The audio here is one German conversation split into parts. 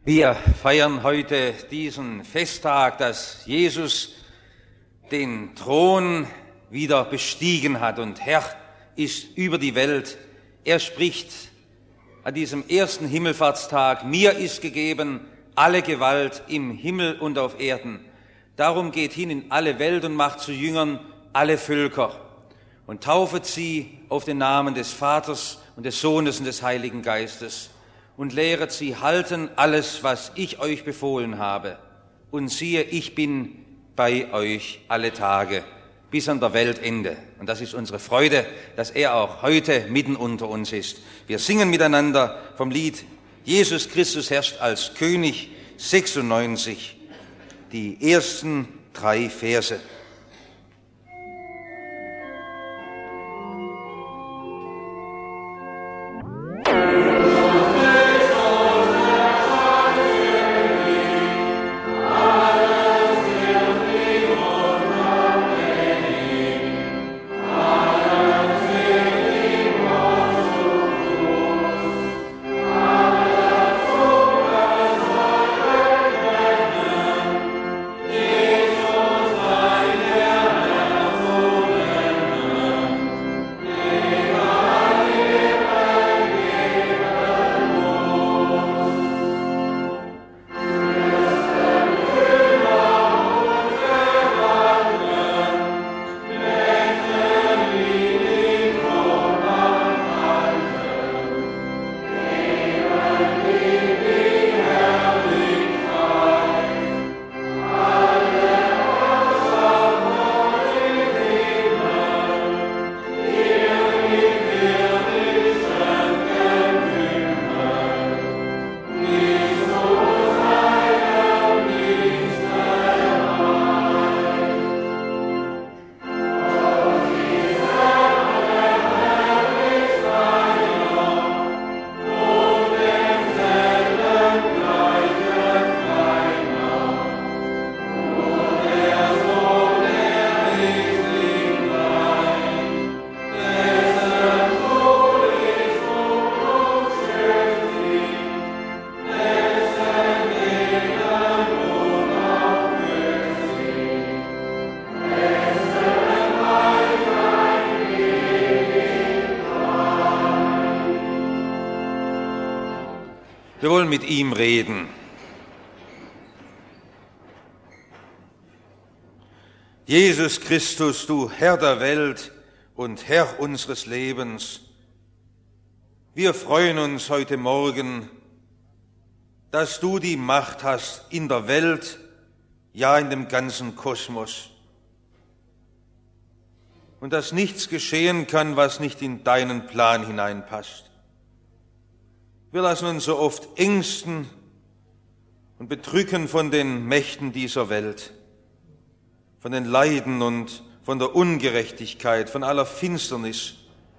Wir feiern heute diesen Festtag, dass Jesus den Thron wieder bestiegen hat und Herr ist über die Welt. Er spricht an diesem ersten Himmelfahrtstag: Mir ist gegeben alle Gewalt im Himmel und auf Erden. Darum geht hin in alle Welt und macht zu Jüngern alle Völker und taufet sie auf den Namen des Vaters und des Sohnes und des Heiligen Geistes und lehret sie halten alles, was ich euch befohlen habe. Und siehe, ich bin bei euch alle Tage bis an der Weltende. Und das ist unsere Freude, dass er auch heute mitten unter uns ist. Wir singen miteinander vom Lied Jesus Christus herrscht als König 96, die ersten 3 Verse. Wir wollen mit ihm reden. Jesus Christus, du Herr der Welt und Herr unseres Lebens, wir freuen uns heute Morgen, dass du die Macht hast in der Welt, ja in dem ganzen Kosmos, und dass nichts geschehen kann, was nicht in deinen Plan hineinpasst. Wir lassen uns so oft ängsten und bedrücken von den Mächten dieser Welt, von den Leiden und von der Ungerechtigkeit, von aller Finsternis.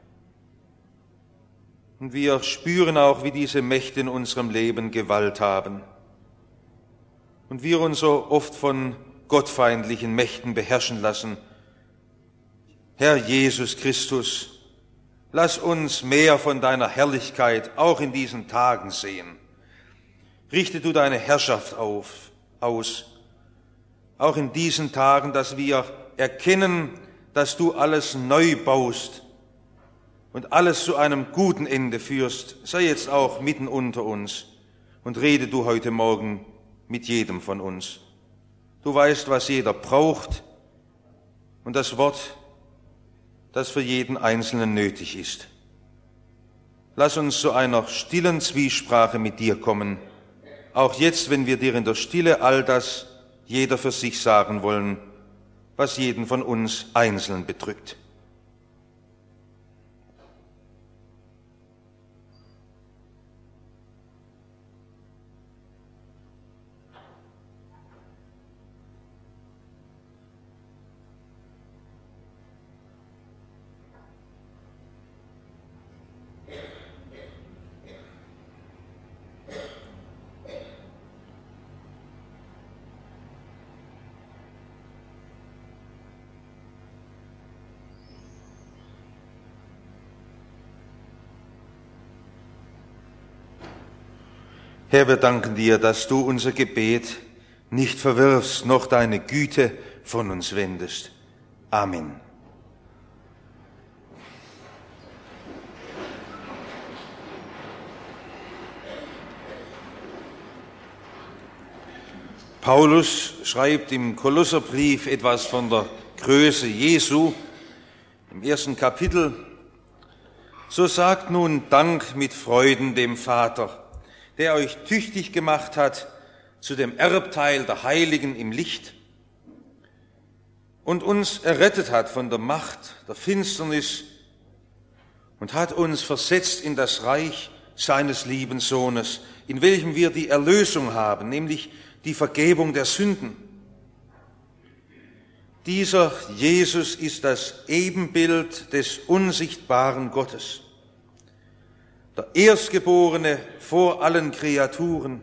Und wir spüren auch, wie diese Mächte in unserem Leben Gewalt haben. Und wir uns so oft von gottfeindlichen Mächten beherrschen lassen. Herr Jesus Christus, lass uns mehr von deiner Herrlichkeit auch in diesen Tagen sehen. Richte du deine Herrschaft aus, auch in diesen Tagen, dass wir erkennen, dass du alles neu baust und alles zu einem guten Ende führst. Sei jetzt auch mitten unter uns und rede du heute Morgen mit jedem von uns. Du weißt, was jeder braucht, und das Wort, das für jeden Einzelnen nötig ist. Lass uns zu einer stillen Zwiesprache mit dir kommen, auch jetzt, wenn wir dir in der Stille all das jeder für sich sagen wollen, was jeden von uns einzeln bedrückt. Herr, wir danken dir, dass du unser Gebet nicht verwirfst, noch deine Güte von uns wendest. Amen. Paulus schreibt im Kolosserbrief etwas von der Größe Jesu. Im 1. Kapitel: So sagt nun Dank mit Freuden dem Vater, der euch tüchtig gemacht hat zu dem Erbteil der Heiligen im Licht und uns errettet hat von der Macht der Finsternis und hat uns versetzt in das Reich seines lieben Sohnes, in welchem wir die Erlösung haben, nämlich die Vergebung der Sünden. Dieser Jesus ist das Ebenbild des unsichtbaren Gottes, der Erstgeborene vor allen Kreaturen.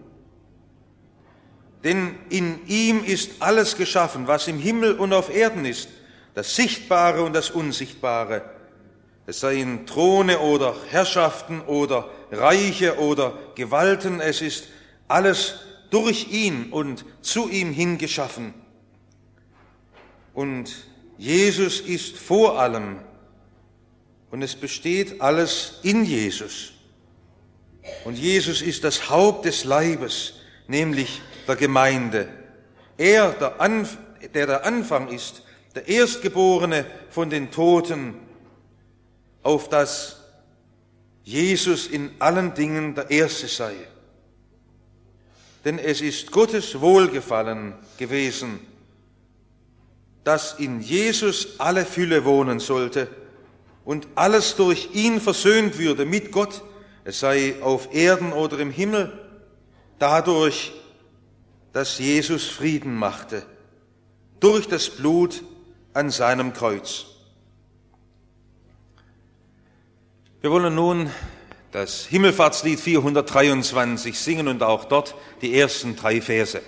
Denn in ihm ist alles geschaffen, was im Himmel und auf Erden ist, das Sichtbare und das Unsichtbare. Es seien Throne oder Herrschaften oder Reiche oder Gewalten, es ist alles durch ihn und zu ihm hin geschaffen. Und Jesus ist vor allem und es besteht alles in Jesus. Und Jesus ist das Haupt des Leibes, nämlich der Gemeinde. Er, der Anfang ist, der Erstgeborene von den Toten, auf dass Jesus in allen Dingen der Erste sei. Denn es ist Gottes Wohlgefallen gewesen, dass in Jesus alle Fülle wohnen sollte und alles durch ihn versöhnt würde mit Gott, es sei auf Erden oder im Himmel, dadurch, dass Jesus Frieden machte, durch das Blut an seinem Kreuz. Wir wollen nun das Himmelfahrtslied 423 singen und auch dort die ersten 3 Verse.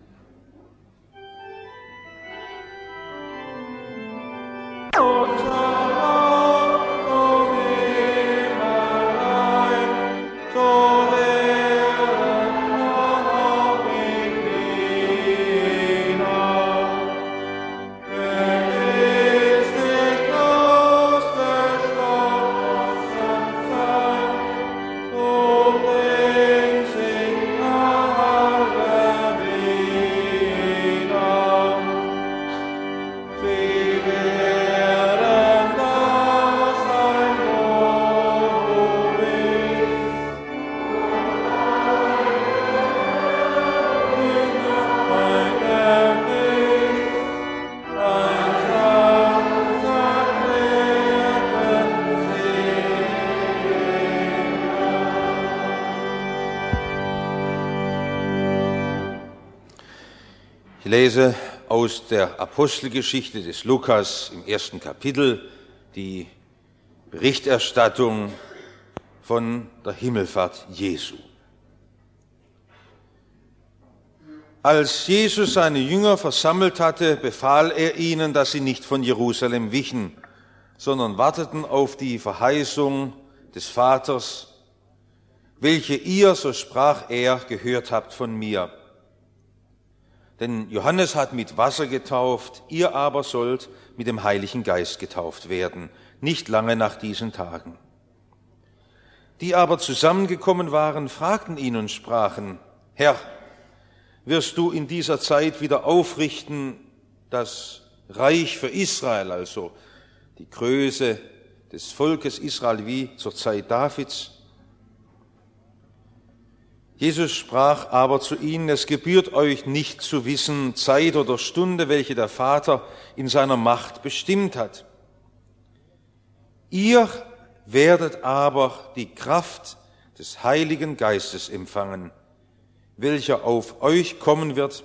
Ich lese aus der Apostelgeschichte des Lukas im 1. Kapitel die Berichterstattung von der Himmelfahrt Jesu. Als Jesus seine Jünger versammelt hatte, befahl er ihnen, dass sie nicht von Jerusalem wichen, sondern warteten auf die Verheißung des Vaters, welche ihr, so sprach er, gehört habt von mir. Denn Johannes hat mit Wasser getauft, ihr aber sollt mit dem Heiligen Geist getauft werden, nicht lange nach diesen Tagen. Die aber zusammengekommen waren, fragten ihn und sprachen: Herr, wirst du in dieser Zeit wieder aufrichten das Reich für Israel, also die Größe des Volkes Israel wie zur Zeit Davids? Jesus sprach aber zu ihnen: Es gebührt euch nicht zu wissen, Zeit oder Stunde, welche der Vater in seiner Macht bestimmt hat. Ihr werdet aber die Kraft des Heiligen Geistes empfangen, welcher auf euch kommen wird,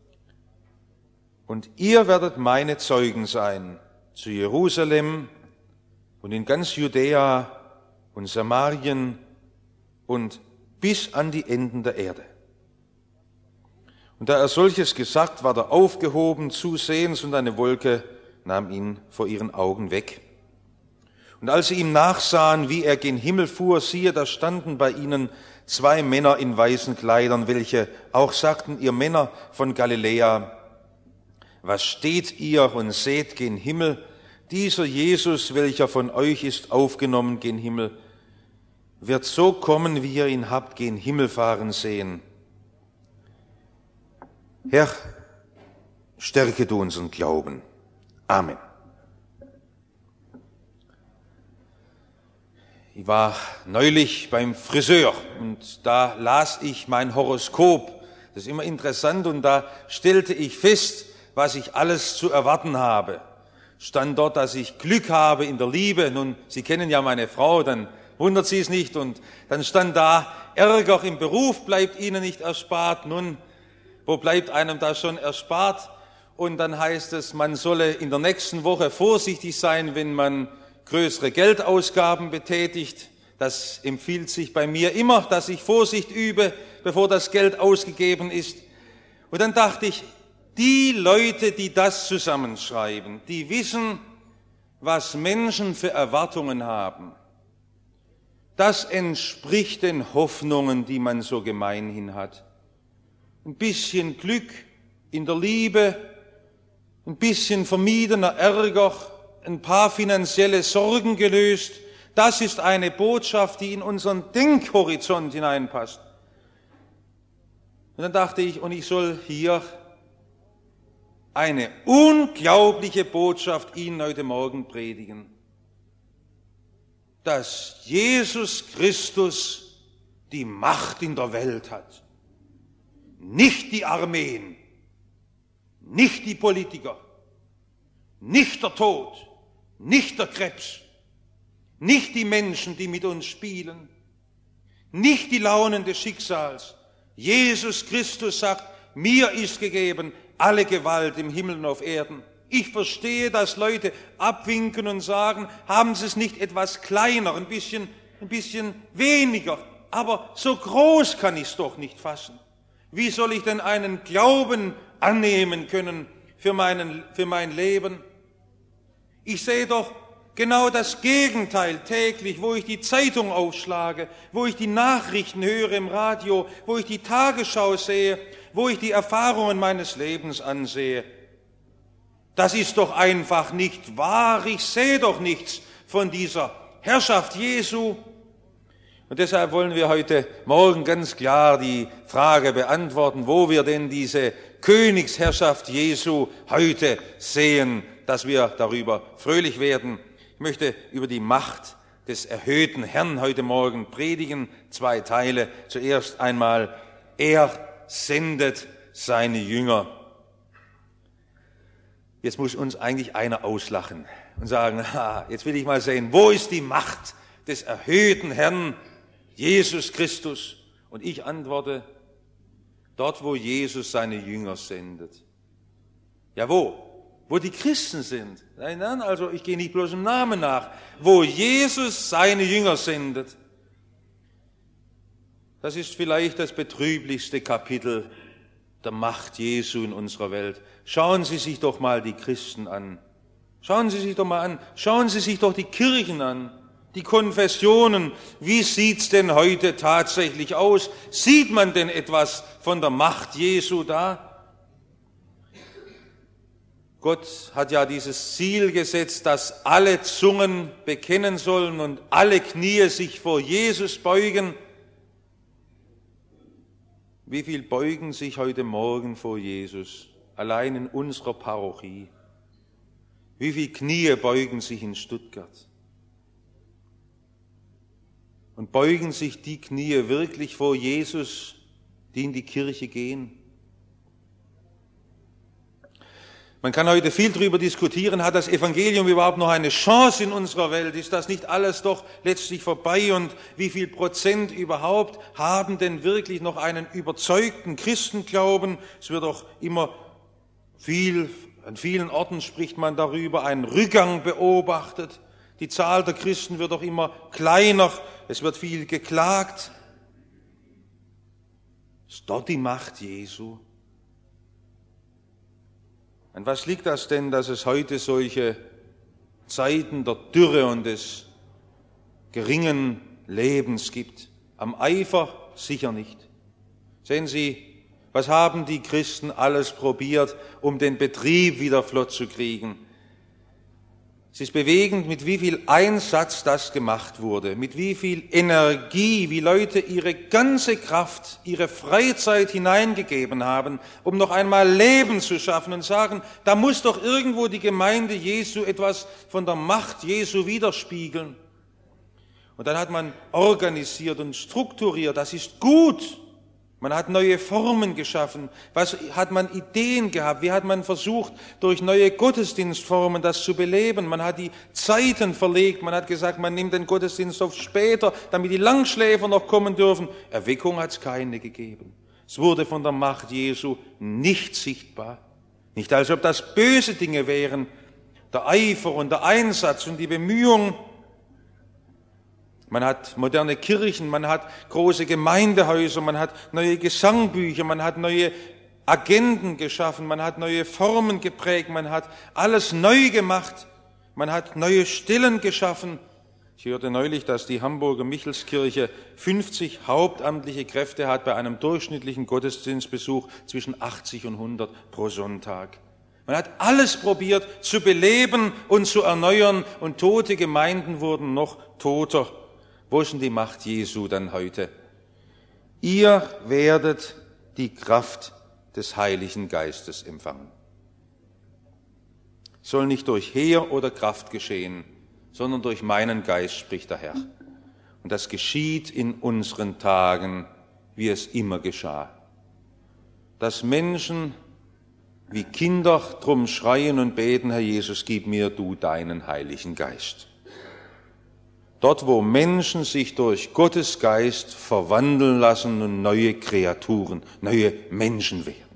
und ihr werdet meine Zeugen sein zu Jerusalem und in ganz Judäa und Samarien und bis an die Enden der Erde. Und da er solches gesagt, ward er aufgehoben zusehends, und eine Wolke nahm ihn vor ihren Augen weg. Und als sie ihm nachsahen, wie er gen Himmel fuhr, siehe, da standen bei ihnen 2 Männer in weißen Kleidern, welche auch sagten, ihr Männer von Galiläa, was steht ihr und seht gen Himmel? Dieser Jesus, welcher von euch ist aufgenommen gen Himmel, wird so kommen, wie ihr ihn habt gen Himmel fahren sehen. Herr, stärke du unseren Glauben. Amen. Ich war neulich beim Friseur und da las ich mein Horoskop. Das ist immer interessant und da stellte ich fest, was ich alles zu erwarten habe. Stand dort, dass ich Glück habe in der Liebe. Nun, Sie kennen ja meine Frau, dann wundert Sie es nicht. Und dann stand da, Ärger im Beruf bleibt Ihnen nicht erspart. Nun, wo bleibt einem das schon erspart? Und dann heißt es, man solle in der nächsten Woche vorsichtig sein, wenn man größere Geldausgaben betätigt. Das empfiehlt sich bei mir immer, dass ich Vorsicht übe, bevor das Geld ausgegeben ist. Und dann dachte ich, die Leute, die das zusammenschreiben, die wissen, was Menschen für Erwartungen haben. Das entspricht den Hoffnungen, die man so gemeinhin hat. Ein bisschen Glück in der Liebe, ein bisschen vermiedener Ärger, ein paar finanzielle Sorgen gelöst. Das ist eine Botschaft, die in unseren Denkhorizont hineinpasst. Und dann dachte ich, und ich soll hier eine unglaubliche Botschaft Ihnen heute Morgen predigen, dass Jesus Christus die Macht in der Welt hat. Nicht die Armeen, nicht die Politiker, nicht der Tod, nicht der Krebs, nicht die Menschen, die mit uns spielen, nicht die Launen des Schicksals. Jesus Christus sagt, mir ist gegeben alle Gewalt im Himmel und auf Erden. Ich verstehe, dass Leute abwinken und sagen, haben Sie es nicht etwas kleiner, ein bisschen weniger, aber so groß kann ich es doch nicht fassen. Wie soll ich denn einen Glauben annehmen können für mein Leben? Ich sehe doch genau das Gegenteil täglich, wo ich die Zeitung aufschlage, wo ich die Nachrichten höre im Radio, wo ich die Tagesschau sehe, wo ich die Erfahrungen meines Lebens ansehe. Das ist doch einfach nicht wahr. Ich sehe doch nichts von dieser Herrschaft Jesu. Und deshalb wollen wir heute Morgen ganz klar die Frage beantworten, wo wir denn diese Königsherrschaft Jesu heute sehen, dass wir darüber fröhlich werden. Ich möchte über die Macht des erhöhten Herrn heute Morgen predigen. 2 Teile. Zuerst einmal, er sendet seine Jünger. Jetzt muss uns eigentlich einer auslachen und sagen, jetzt will ich mal sehen, wo ist die Macht des erhöhten Herrn, Jesus Christus? Und ich antworte, dort, wo Jesus seine Jünger sendet. Ja, wo? Wo die Christen sind. Nein, also ich gehe nicht bloß im Namen nach. Wo Jesus seine Jünger sendet. Das ist vielleicht das betrüblichste Kapitel der Macht Jesu in unserer Welt. Schauen Sie sich doch mal die Christen an. Schauen Sie sich doch mal an. Schauen Sie sich doch die Kirchen an, die Konfessionen. Wie sieht's denn heute tatsächlich aus? Sieht man denn etwas von der Macht Jesu da? Gott hat ja dieses Ziel gesetzt, dass alle Zungen bekennen sollen und alle Knie sich vor Jesus beugen. Wie viel beugen sich heute Morgen vor Jesus, allein in unserer Parochie? Wie viele Knie beugen sich in Stuttgart? Und beugen sich die Knie wirklich vor Jesus, die in die Kirche gehen? Man kann heute viel darüber diskutieren, hat das Evangelium überhaupt noch eine Chance in unserer Welt? Ist das nicht alles doch letztlich vorbei? Und wie viel Prozent überhaupt haben denn wirklich noch einen überzeugten Christenglauben? Es wird auch immer an vielen Orten spricht man darüber, einen Rückgang beobachtet. Die Zahl der Christen wird auch immer kleiner. Es wird viel geklagt. Ist dort die Macht Jesu? An was liegt das denn, dass es heute solche Zeiten der Dürre und des geringen Lebens gibt? Am Eifer sicher nicht. Sehen Sie, was haben die Christen alles probiert, um den Betrieb wieder flott zu kriegen? Es ist bewegend, mit wie viel Einsatz das gemacht wurde, mit wie viel Energie, wie Leute ihre ganze Kraft, ihre Freizeit hineingegeben haben, um noch einmal Leben zu schaffen und sagen, da muss doch irgendwo die Gemeinde Jesu etwas von der Macht Jesu widerspiegeln. Und dann hat man organisiert und strukturiert, das ist gut. Man hat neue Formen geschaffen. Was hat man Ideen gehabt? Wie hat man versucht, durch neue Gottesdienstformen das zu beleben? Man hat die Zeiten verlegt. Man hat gesagt, man nimmt den Gottesdienst auf später, damit die Langschläfer noch kommen dürfen. Erweckung hat es keine gegeben. Es wurde von der Macht Jesu nicht sichtbar. Nicht als ob das böse Dinge wären. Der Eifer und der Einsatz und die Bemühung. Man hat moderne Kirchen, man hat große Gemeindehäuser, man hat neue Gesangbücher, man hat neue Agenden geschaffen, man hat neue Formen geprägt, man hat alles neu gemacht, man hat neue Stellen geschaffen. Ich hörte neulich, dass die Hamburger Michelskirche 50 hauptamtliche Kräfte hat bei einem durchschnittlichen Gottesdienstbesuch zwischen 80 und 100 pro Sonntag. Man hat alles probiert zu beleben und zu erneuern und tote Gemeinden wurden noch toter. Wo ist denn die Macht Jesu dann heute? Ihr werdet die Kraft des Heiligen Geistes empfangen. Soll nicht durch Heer oder Kraft geschehen, sondern durch meinen Geist, spricht der Herr. Und das geschieht in unseren Tagen, wie es immer geschah. Dass Menschen wie Kinder drum schreien und beten, Herr Jesus, gib mir du deinen Heiligen Geist. Dort, wo Menschen sich durch Gottes Geist verwandeln lassen und neue Kreaturen, neue Menschen werden.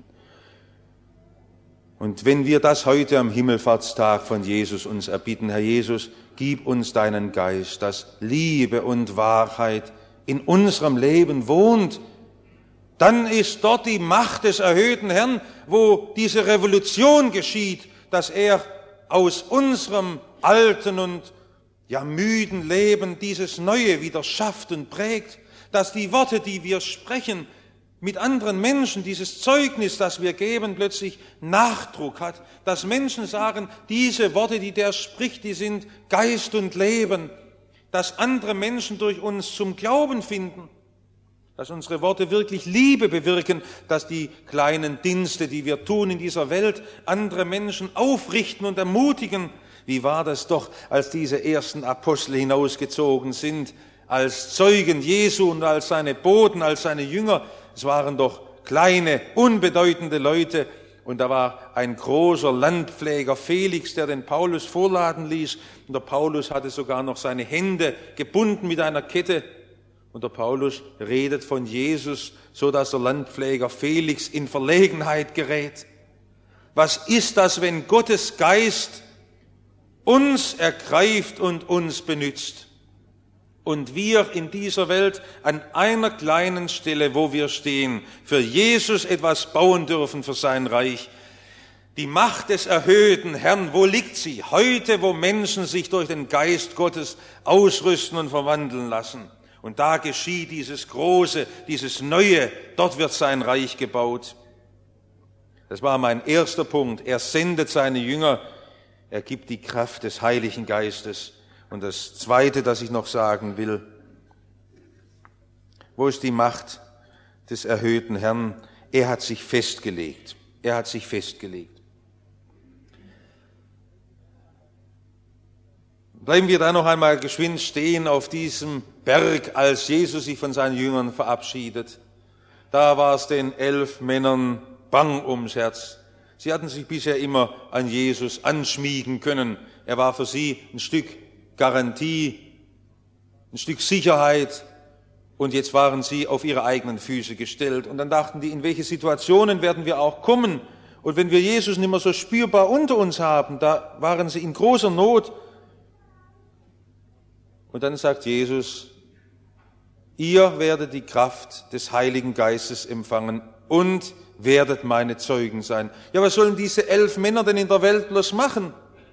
Und wenn wir das heute am Himmelfahrtstag von Jesus uns erbitten, Herr Jesus, gib uns deinen Geist, dass Liebe und Wahrheit in unserem Leben wohnt, dann ist dort die Macht des erhöhten Herrn, wo diese Revolution geschieht, dass er aus unserem alten und müden Leben dieses Neue wieder schafft und prägt, dass die Worte, die wir sprechen mit anderen Menschen, dieses Zeugnis, das wir geben, plötzlich Nachdruck hat, dass Menschen sagen, diese Worte, die der spricht, die sind Geist und Leben, dass andere Menschen durch uns zum Glauben finden, dass unsere Worte wirklich Liebe bewirken, dass die kleinen Dienste, die wir tun in dieser Welt, andere Menschen aufrichten und ermutigen. Wie war das doch, als diese ersten Apostel hinausgezogen sind, als Zeugen Jesu und als seine Boten, als seine Jünger? Es waren doch kleine, unbedeutende Leute. Und da war ein großer Landpfleger, Felix, der den Paulus vorladen ließ. Und der Paulus hatte sogar noch seine Hände gebunden mit einer Kette. Und der Paulus redet von Jesus, so dass der Landpfleger Felix in Verlegenheit gerät. Was ist das, wenn Gottes Geist uns ergreift und uns benützt und wir in dieser Welt an einer kleinen Stelle, wo wir stehen, für Jesus etwas bauen dürfen für sein Reich? Die Macht des erhöhten Herrn, wo liegt sie? Heute, wo Menschen sich durch den Geist Gottes ausrüsten und verwandeln lassen. Und da geschieht dieses Große, dieses Neue, dort wird sein Reich gebaut. Das war mein erster Punkt. Er sendet seine Jünger. Er gibt die Kraft des Heiligen Geistes. Und das Zweite, das ich noch sagen will, wo ist die Macht des erhöhten Herrn? Er hat sich festgelegt. Er hat sich festgelegt. Bleiben wir da noch einmal geschwind stehen auf diesem Berg, als Jesus sich von seinen Jüngern verabschiedet. Da war es den 11 Männern bang ums Herz. Sie hatten sich bisher immer an Jesus anschmiegen können. Er war für sie ein Stück Garantie, ein Stück Sicherheit. Und jetzt waren sie auf ihre eigenen Füße gestellt. Und dann dachten die, in welche Situationen werden wir auch kommen? Und wenn wir Jesus nicht mehr so spürbar unter uns haben, da waren sie in großer Not. Und dann sagt Jesus, ihr werdet die Kraft des Heiligen Geistes empfangen und werdet meine Zeugen sein. Ja, was sollen diese 11 Männer denn in der Welt bloß machen?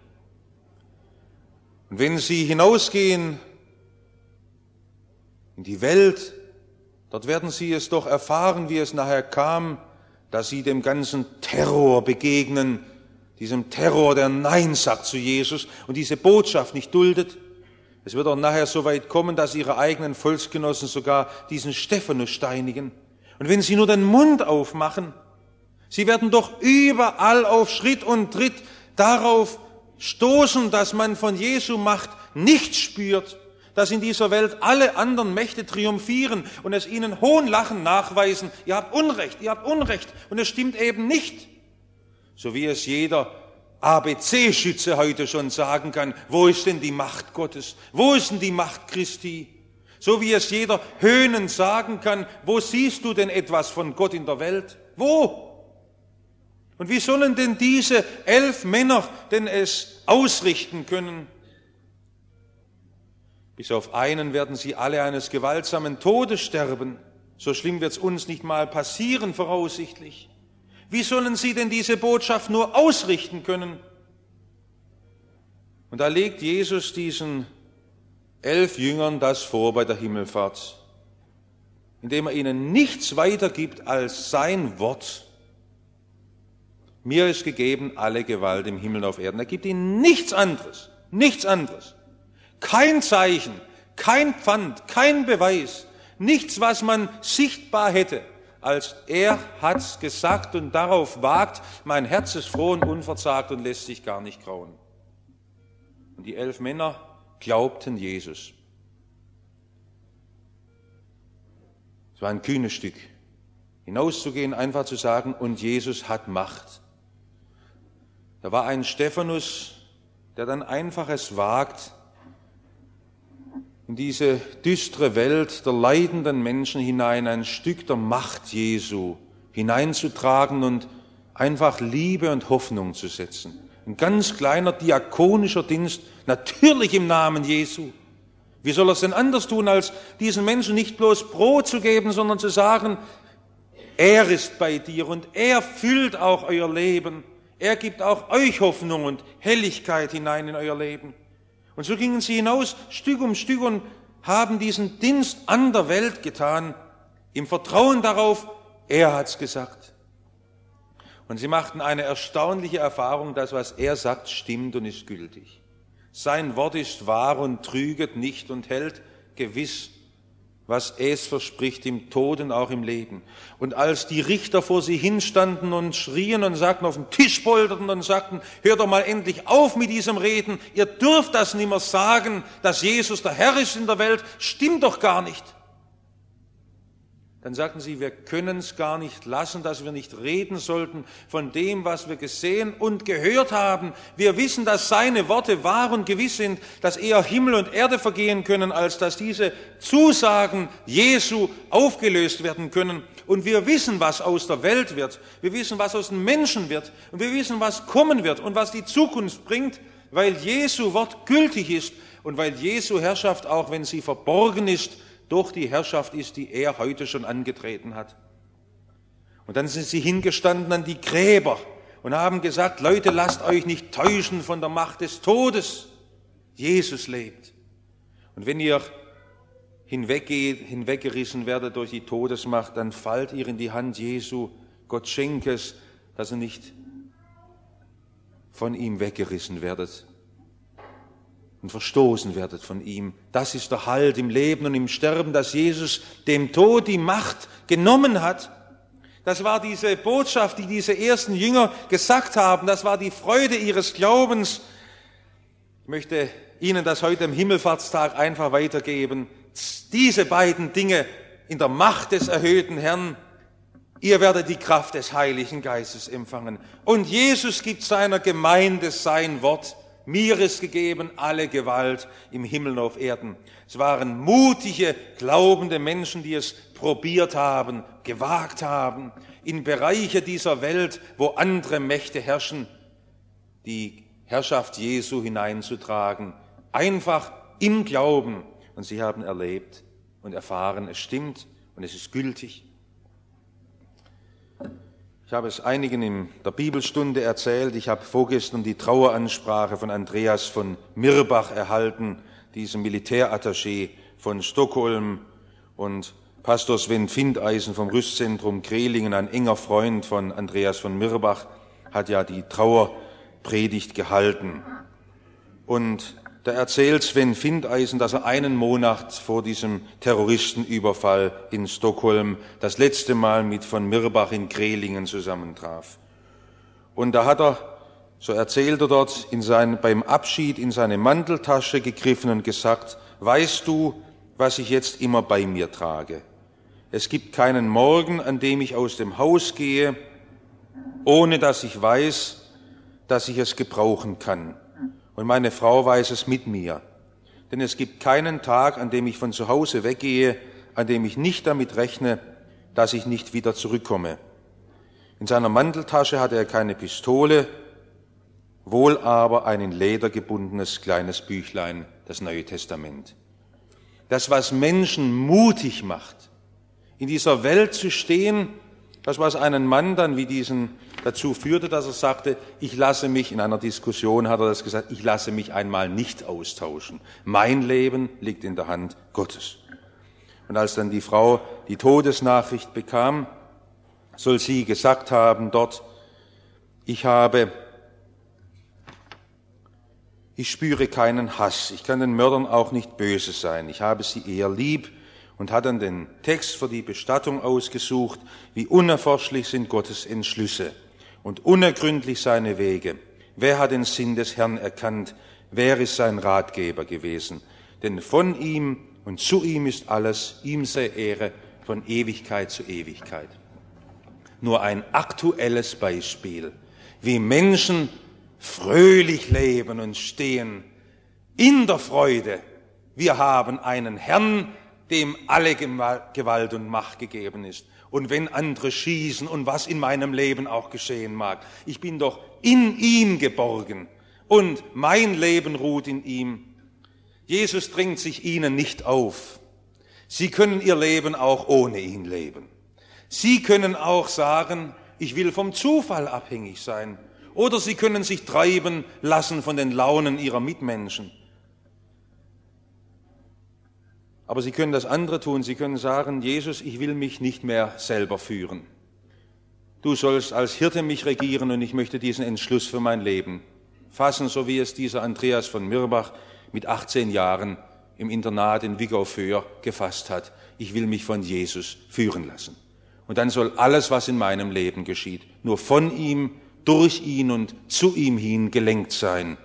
Und wenn sie hinausgehen in die Welt Dort werden sie es doch erfahren, wie es nachher kam, dass sie dem ganzen Terror begegnen, diesem Terror, der Nein sagt zu Jesus und diese Botschaft nicht duldet. Es wird auch nachher so weit kommen, dass ihre eigenen Volksgenossen sogar diesen Stephanus steinigen. Und wenn sie nur den Mund aufmachen, sie werden doch überall auf Schritt und Tritt darauf stoßen, dass man von Jesu Macht nichts spürt, dass in dieser Welt alle anderen Mächte triumphieren und es ihnen Hohnlachen nachweisen. Ihr habt Unrecht und es stimmt eben nicht. So wie es jeder ABC-Schütze heute schon sagen kann, wo ist denn die Macht Gottes? Wo ist denn die Macht Christi? So wie es jeder höhnend sagen kann, wo siehst du denn etwas von Gott in der Welt? Wo? Und wie sollen denn diese 11 Männer denn es ausrichten können? Bis auf einen werden sie alle eines gewaltsamen Todes sterben. So schlimm wird es uns nicht mal passieren, voraussichtlich. Wie sollen sie denn diese Botschaft nur ausrichten können? Und da legt Jesus diesen 11 Jüngern das vor bei der Himmelfahrt, indem er ihnen nichts weitergibt als sein Wort. Mir ist gegeben alle Gewalt im Himmel und auf Erden. Er gibt ihnen nichts anderes. Kein Zeichen, kein Pfand, kein Beweis, nichts, was man sichtbar hätte, als er hat's gesagt und darauf wagt, mein Herz ist froh und unverzagt und lässt sich gar nicht grauen. Und die 11 Männer glaubten Jesus. Es war ein kühnes Stück, hinauszugehen, einfach zu sagen, und Jesus hat Macht. Da war ein Stephanus, der dann einfach es wagt, in diese düstere Welt der leidenden Menschen hinein ein Stück der Macht Jesu hineinzutragen und einfach Liebe und Hoffnung zu setzen. Ein ganz kleiner diakonischer Dienst, natürlich im Namen Jesu. Wie soll er es denn anders tun, als diesen Menschen nicht bloß Brot zu geben, sondern zu sagen, er ist bei dir und er füllt auch euer Leben. Er gibt auch euch Hoffnung und Helligkeit hinein in euer Leben. Und so gingen sie hinaus, Stück um Stück, und haben diesen Dienst an der Welt getan, im Vertrauen darauf, er hat's gesagt. Und sie machten eine erstaunliche Erfahrung, dass was er sagt, stimmt und ist gültig. Sein Wort ist wahr und trüget nicht und hält gewiss, was es verspricht, im Tod und auch im Leben. Und als die Richter vor sie hinstanden und schrien und sagten, auf den Tisch polterten und sagten, hört doch mal endlich auf mit diesem Reden, ihr dürft das nicht mehr sagen, dass Jesus der Herr ist in der Welt, stimmt doch gar nicht. Dann sagten sie, wir können es gar nicht lassen, dass wir nicht reden sollten von dem, was wir gesehen und gehört haben. Wir wissen, dass seine Worte wahr und gewiss sind, dass eher Himmel und Erde vergehen können, als dass diese Zusagen Jesu aufgelöst werden können. Und wir wissen, was aus der Welt wird. Wir wissen, was aus den Menschen wird. Und wir wissen, was kommen wird und was die Zukunft bringt, weil Jesu Wort gültig ist und weil Jesu Herrschaft, auch wenn sie verborgen ist, doch die Herrschaft ist, die er heute schon angetreten hat. Und dann sind sie hingestanden an die Gräber und haben gesagt, Leute, lasst euch nicht täuschen von der Macht des Todes. Jesus lebt. Und wenn ihr hinweggerissen werdet durch die Todesmacht, dann fallt ihr in die Hand Jesu. Gott schenke es, dass ihr nicht von ihm weggerissen werdet und verstoßen werdet von ihm. Das ist der Halt im Leben und im Sterben, dass Jesus dem Tod die Macht genommen hat. Das war diese Botschaft, die diese ersten Jünger gesagt haben. Das war die Freude ihres Glaubens. Ich möchte Ihnen das heute am Himmelfahrtstag einfach weitergeben. Diese beiden Dinge in der Macht des erhöhten Herrn. Ihr werdet die Kraft des Heiligen Geistes empfangen. Und Jesus gibt seiner Gemeinde sein Wort. Mir ist gegeben alle Gewalt im Himmel und auf Erden. Es waren mutige, glaubende Menschen, die es probiert haben, gewagt haben, in Bereiche dieser Welt, wo andere Mächte herrschen, die Herrschaft Jesu hineinzutragen. Einfach im Glauben. Und sie haben erlebt und erfahren, es stimmt und es ist gültig. Ich habe es einigen in der Bibelstunde erzählt. Ich habe vorgestern die Traueransprache von Andreas von Mirbach erhalten, diesem Militärattaché von Stockholm. Und Pastor Sven Findeisen vom Rüstzentrum Krehlingen, ein enger Freund von Andreas von Mirbach, hat ja die Trauerpredigt gehalten. Und da erzählt Sven Findeisen, dass er einen Monat vor diesem Terroristenüberfall in Stockholm das letzte Mal mit von Mirbach in Krehlingen zusammentraf. Und da hat er, so erzählt er dort, beim Abschied in seine Manteltasche gegriffen und gesagt: Weißt du, was ich jetzt immer bei mir trage? Es gibt keinen Morgen, an dem ich aus dem Haus gehe, ohne dass ich weiß, dass ich es gebrauchen kann. Und meine Frau weiß es mit mir. Denn es gibt keinen Tag, an dem ich von zu Hause weggehe, an dem ich nicht damit rechne, dass ich nicht wieder zurückkomme. In seiner Manteltasche hatte er keine Pistole, wohl aber ein in Leder gebundenes kleines Büchlein, das Neue Testament. Das, was Menschen mutig macht, in dieser Welt zu stehen, das, was einen Mann dann wie diesen dazu führte, dass er sagte, ich lasse mich, in einer Diskussion hat er das gesagt, ich lasse mich einmal nicht austauschen. Mein Leben liegt in der Hand Gottes. Und als dann die Frau die Todesnachricht bekam, soll sie gesagt haben dort, ich spüre keinen Hass, ich kann den Mördern auch nicht böse sein, ich habe sie eher lieb, und hat dann den Text für die Bestattung ausgesucht: Wie unerforschlich sind Gottes Entschlüsse und unergründlich seine Wege. Wer hat den Sinn des Herrn erkannt? Wer ist sein Ratgeber gewesen? Denn von ihm und zu ihm ist alles, ihm sei Ehre von Ewigkeit zu Ewigkeit. Nur ein aktuelles Beispiel, wie Menschen fröhlich leben und stehen in der Freude. Wir haben einen Herrn, dem alle Gewalt und Macht gegeben ist. Und wenn andere schießen und was in meinem Leben auch geschehen mag, ich bin doch in ihm geborgen und mein Leben ruht in ihm. Jesus drängt sich ihnen nicht auf. Sie können ihr Leben auch ohne ihn leben. Sie können auch sagen, ich will vom Zufall abhängig sein. Oder sie können sich treiben lassen von den Launen ihrer Mitmenschen. Aber sie können das andere tun. Sie können sagen, Jesus, ich will mich nicht mehr selber führen. Du sollst als Hirte mich regieren und ich möchte diesen Entschluss für mein Leben fassen, so wie es dieser Andreas von Mirbach mit 18 Jahren im Internat in Wiggau-Föhr gefasst hat. Ich will mich von Jesus führen lassen. Und dann soll alles, was in meinem Leben geschieht, nur von ihm, durch ihn und zu ihm hin gelenkt sein.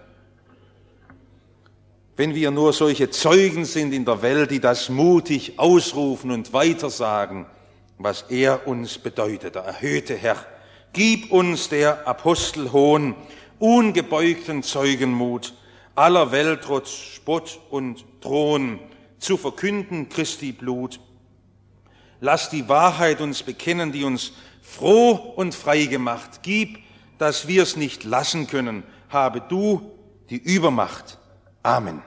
Wenn wir nur solche Zeugen sind in der Welt, die das mutig ausrufen und weitersagen, was er uns bedeutet, der erhöhte Herr, gib uns der Apostel Hohn, ungebeugten Zeugenmut, aller Welt trotz Spott und Drohen, zu verkünden Christi Blut. Lass die Wahrheit uns bekennen, die uns froh und frei gemacht. Gib, dass wir es nicht lassen können. Habe du die Übermacht. Amen.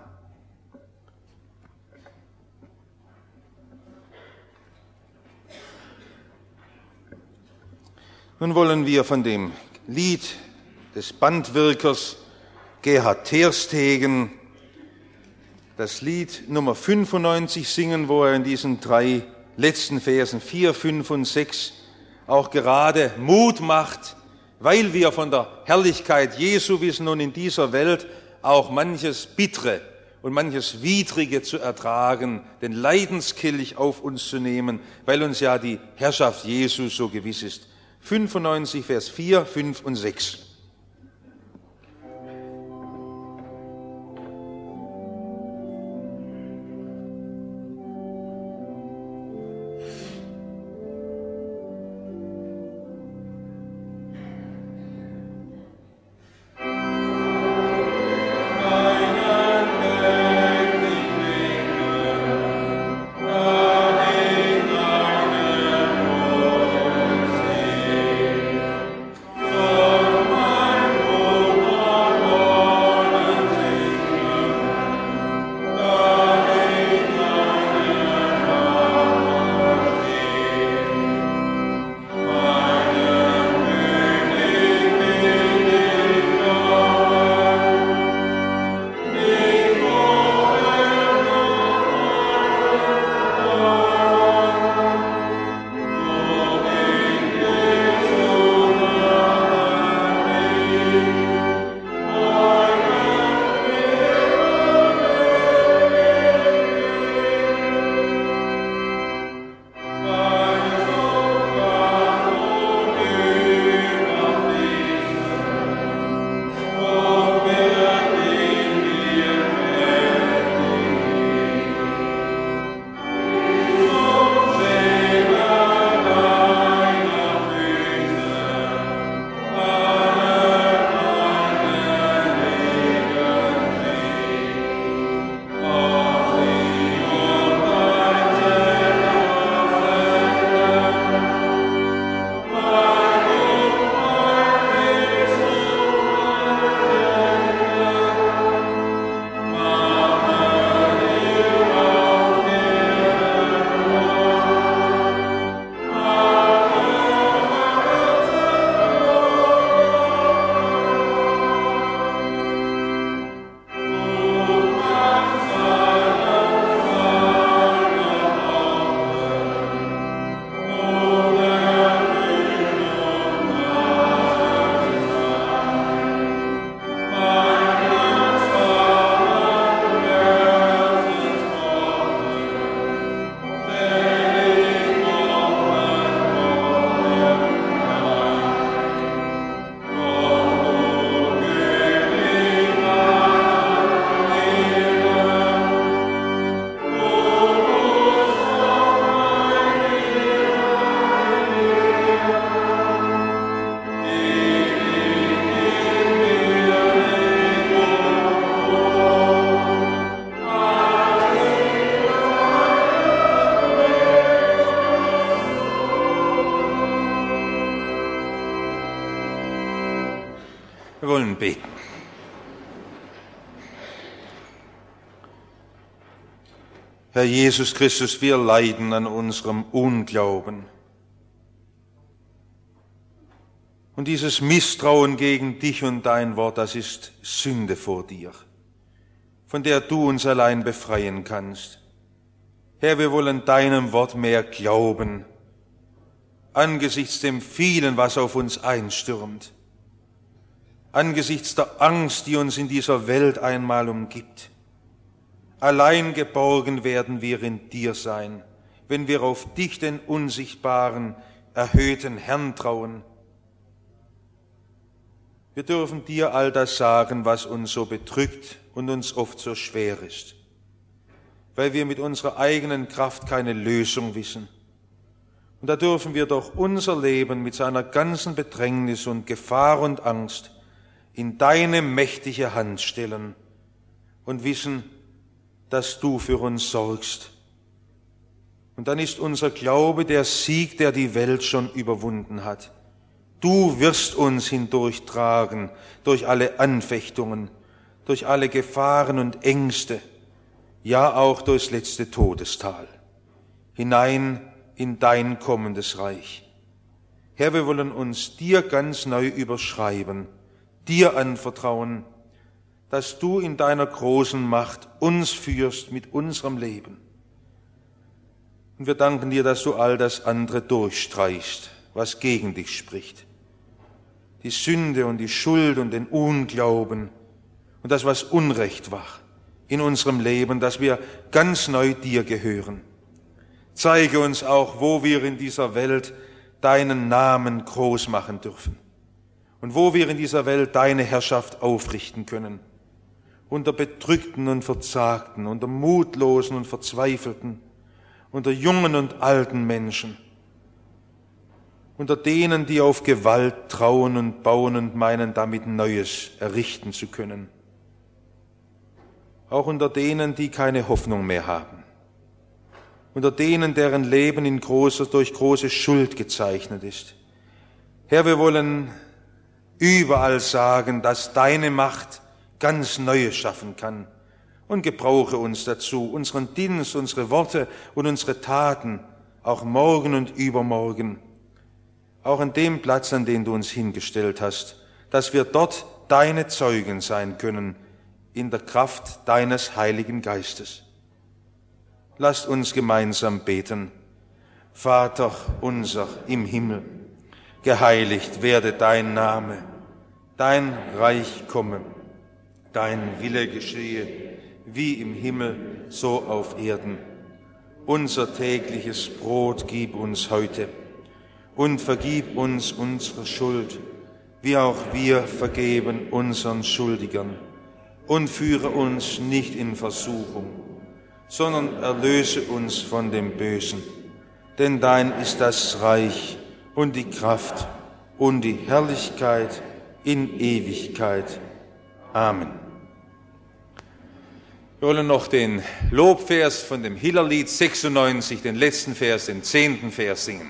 Nun wollen wir von dem Lied des Bandwirkers Gerhard Terstegen das Lied Nummer 95 singen, wo er in diesen 3 letzten Versen 4, 5 und 6 auch gerade Mut macht, weil wir von der Herrlichkeit Jesu wissen und in dieser Welt auch manches Bittere und manches Widrige zu ertragen, den Leidenskelch auf uns zu nehmen, weil uns ja die Herrschaft Jesu so gewiss ist. 95, Vers 4, 5 und 6. Oh Wir wollen beten. Herr Jesus Christus, wir leiden an unserem Unglauben. Und dieses Misstrauen gegen dich und dein Wort, das ist Sünde vor dir, von der du uns allein befreien kannst. Herr, wir wollen deinem Wort mehr glauben, angesichts dem vielen, was auf uns einstürmt, angesichts der Angst, die uns in dieser Welt einmal umgibt. Allein geborgen werden wir in dir sein, wenn wir auf dich, den unsichtbaren, erhöhten Herrn, trauen. Wir dürfen dir all das sagen, was uns so bedrückt und uns oft so schwer ist, weil wir mit unserer eigenen Kraft keine Lösung wissen. Und da dürfen wir doch unser Leben mit seiner ganzen Bedrängnis und Gefahr und Angst in deine mächtige Hand stellen und wissen, dass du für uns sorgst. Und dann ist unser Glaube der Sieg, der die Welt schon überwunden hat. Du wirst uns hindurchtragen durch alle Anfechtungen, durch alle Gefahren und Ängste, ja auch durchs letzte Todestal, hinein in dein kommendes Reich. Herr, wir wollen uns dir ganz neu überschreiben, dir anvertrauen, dass du in deiner großen Macht uns führst mit unserem Leben. Und wir danken dir, dass du all das andere durchstreichst, was gegen dich spricht. Die Sünde und die Schuld und den Unglauben und das, was Unrecht war in unserem Leben, dass wir ganz neu dir gehören. Zeige uns auch, wo wir in dieser Welt deinen Namen groß machen dürfen und wo wir in dieser Welt deine Herrschaft aufrichten können. Unter Bedrückten und Verzagten, unter Mutlosen und Verzweifelten, unter jungen und alten Menschen, unter denen, die auf Gewalt trauen und bauen und meinen, damit Neues errichten zu können. Auch unter denen, die keine Hoffnung mehr haben. Unter denen, deren Leben durch große Schuld gezeichnet ist. Herr, wir wollen überall sagen, dass deine Macht ganz Neues schaffen kann. Und gebrauche uns dazu, unseren Dienst, unsere Worte und unsere Taten, auch morgen und übermorgen, auch an dem Platz, an den du uns hingestellt hast, dass wir dort deine Zeugen sein können, in der Kraft deines Heiligen Geistes. Lasst uns gemeinsam beten. Vater unser im Himmel, geheiligt werde dein Name, dein Reich komme, dein Wille geschehe, wie im Himmel, so auf Erden. Unser tägliches Brot gib uns heute und vergib uns unsere Schuld, wie auch wir vergeben unseren Schuldigern. Und führe uns nicht in Versuchung, sondern erlöse uns von dem Bösen. Denn dein ist das Reich und die Kraft und die Herrlichkeit in Ewigkeit. Amen. Wir wollen noch den Lobvers von dem Hillerlied 96, den letzten Vers, den 10. Vers singen.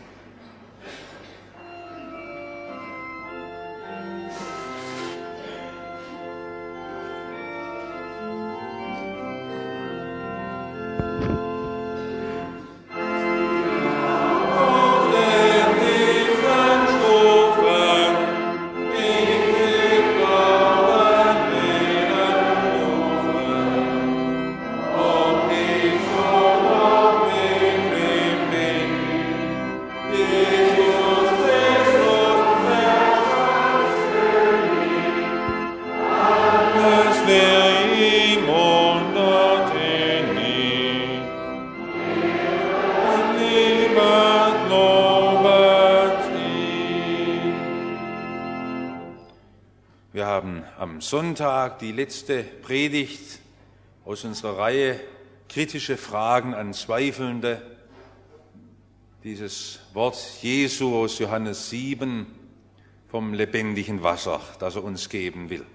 Sonntag die letzte Predigt aus unserer Reihe kritische Fragen an Zweifelnde. Dieses Wort Jesu aus Johannes 7 vom lebendigen Wasser, das er uns geben will.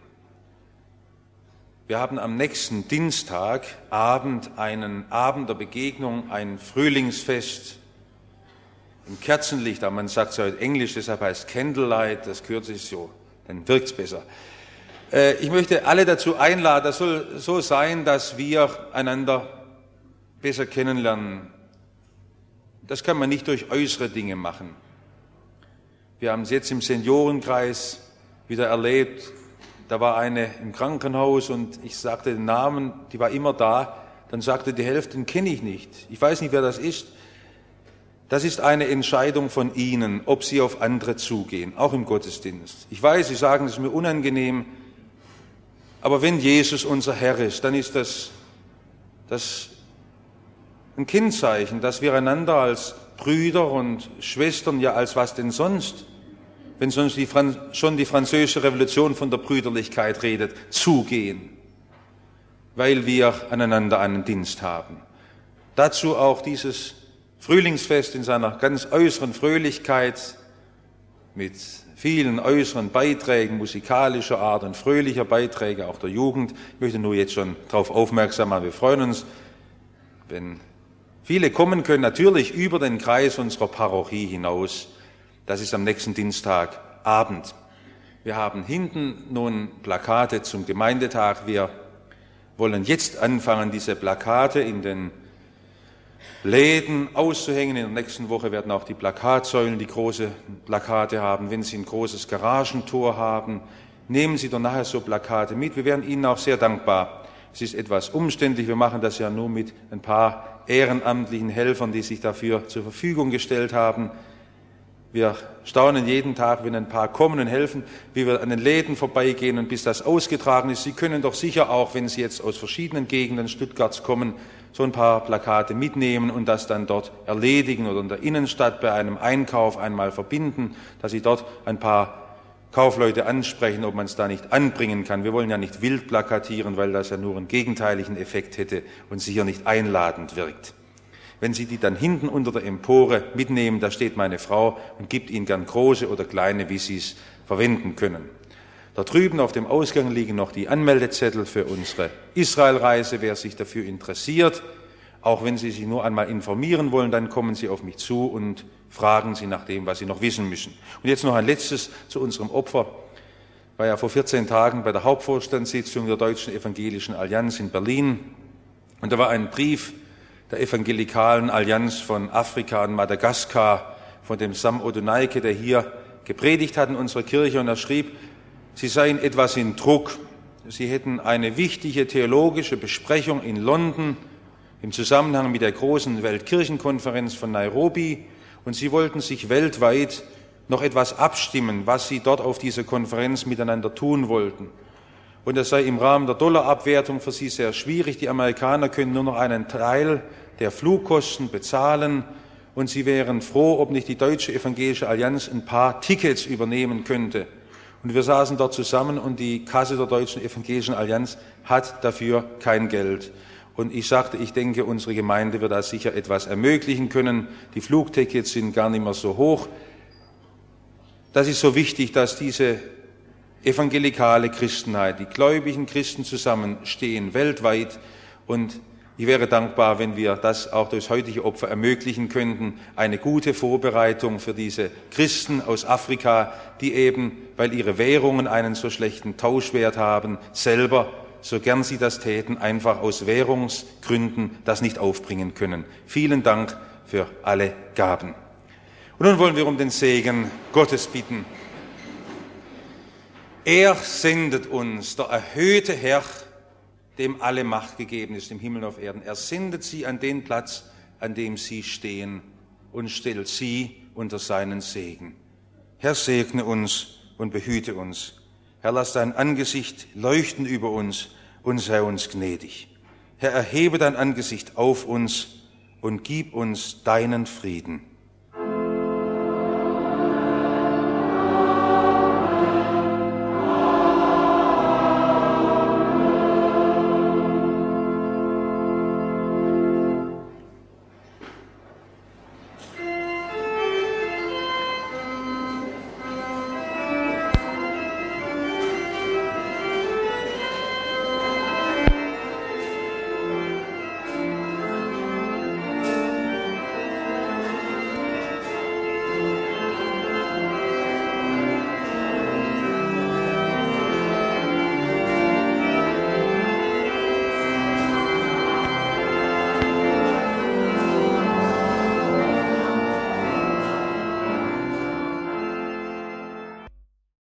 Wir haben am nächsten Dienstagabend einen Abend der Begegnung, ein Frühlingsfest im Kerzenlicht, aber man sagt es ja heute Englisch, deshalb heißt Candlelight, das kürzt sich so, dann wirkt es besser. Ich möchte alle dazu einladen, das soll so sein, dass wir einander besser kennenlernen. Das kann man nicht durch äußere Dinge machen. Wir haben es jetzt im Seniorenkreis wieder erlebt. Da war eine im Krankenhaus und ich sagte den Namen, die war immer da. Dann sagte die Hälfte, den kenne ich nicht. Ich weiß nicht, wer das ist. Das ist eine Entscheidung von Ihnen, ob Sie auf andere zugehen, auch im Gottesdienst. Ich weiß, Sie sagen, es ist mir unangenehm, aber wenn Jesus unser Herr ist, dann ist das ein Kennzeichen, dass wir einander als Brüder und Schwestern, ja als was denn sonst, wenn sonst schon die französische Revolution von der Brüderlichkeit redet, zugehen, weil wir aneinander einen Dienst haben. Dazu auch dieses Frühlingsfest in seiner ganz äußeren Fröhlichkeit mit vielen äußeren Beiträgen musikalischer Art und fröhlicher Beiträge auch der Jugend. Ich möchte nur jetzt schon darauf aufmerksam machen, wir freuen uns, wenn viele kommen können, natürlich über den Kreis unserer Parochie hinaus. Das ist am nächsten Dienstagabend. Wir haben hinten nun Plakate zum Gemeindetag. Wir wollen jetzt anfangen, diese Plakate in den Läden auszuhängen. In der nächsten Woche werden auch die Plakatsäulen die große Plakate haben. Wenn Sie ein großes Garagentor haben, nehmen Sie doch nachher so Plakate mit. Wir wären Ihnen auch sehr dankbar. Es ist etwas umständlich. Wir machen das ja nur mit ein paar ehrenamtlichen Helfern, die sich dafür zur Verfügung gestellt haben. Wir staunen jeden Tag, wenn ein paar kommen und helfen, wie wir an den Läden vorbeigehen und bis das ausgetragen ist. Sie können doch sicher auch, wenn Sie jetzt aus verschiedenen Gegenden Stuttgarts kommen, so ein paar Plakate mitnehmen und das dann dort erledigen oder in der Innenstadt bei einem Einkauf einmal verbinden, dass Sie dort ein paar Kaufleute ansprechen, ob man es da nicht anbringen kann. Wir wollen ja nicht wild plakatieren, weil das ja nur einen gegenteiligen Effekt hätte und sicher nicht einladend wirkt. Wenn Sie die dann hinten unter der Empore mitnehmen, da steht meine Frau und gibt Ihnen gern große oder kleine, wie Sie es verwenden können. Da drüben auf dem Ausgang liegen noch die Anmeldezettel für unsere Israelreise, wer sich dafür interessiert. Auch wenn Sie sich nur einmal informieren wollen, dann kommen Sie auf mich zu und fragen Sie nach dem, was Sie noch wissen müssen. Und jetzt noch ein letztes zu unserem Opfer. Ich war ja vor 14 Tagen bei der Hauptvorstandssitzung der Deutschen Evangelischen Allianz in Berlin. Und da war ein Brief der Evangelikalen Allianz von Afrika und Madagaskar, von dem Sam Odunaike, der hier gepredigt hat in unserer Kirche. Und er schrieb, sie seien etwas in Druck. Sie hätten eine wichtige theologische Besprechung in London im Zusammenhang mit der großen Weltkirchenkonferenz von Nairobi. Und sie wollten sich weltweit noch etwas abstimmen, was sie dort auf dieser Konferenz miteinander tun wollten. Und das sei im Rahmen der Dollarabwertung für sie sehr schwierig. Die Amerikaner können nur noch einen Teil der Flugkosten bezahlen. Und sie wären froh, ob nicht die Deutsche Evangelische Allianz ein paar Tickets übernehmen könnte. Und wir saßen dort zusammen und die Kasse der Deutschen Evangelischen Allianz hat dafür kein Geld. Und ich sagte, ich denke, unsere Gemeinde wird da sicher etwas ermöglichen können. Die Flugtickets sind gar nicht mehr so hoch. Das ist so wichtig, dass diese evangelikale Christenheit, die gläubigen Christen zusammenstehen weltweit. Und ich wäre dankbar, wenn wir das auch durch heutige Opfer ermöglichen könnten. Eine gute Vorbereitung für diese Christen aus Afrika, die eben, weil ihre Währungen einen so schlechten Tauschwert haben, selber, so gern sie das täten, einfach aus Währungsgründen das nicht aufbringen können. Vielen Dank für alle Gaben. Und nun wollen wir um den Segen Gottes bitten. Er sendet uns, der erhöhte Herr, dem alle Macht gegeben ist im Himmel und auf Erden. Er sendet sie an den Platz, an dem sie stehen und stellt sie unter seinen Segen. Herr, segne uns und behüte uns. Herr, lass dein Angesicht leuchten über uns und sei uns gnädig. Herr, erhebe dein Angesicht auf uns und gib uns deinen Frieden.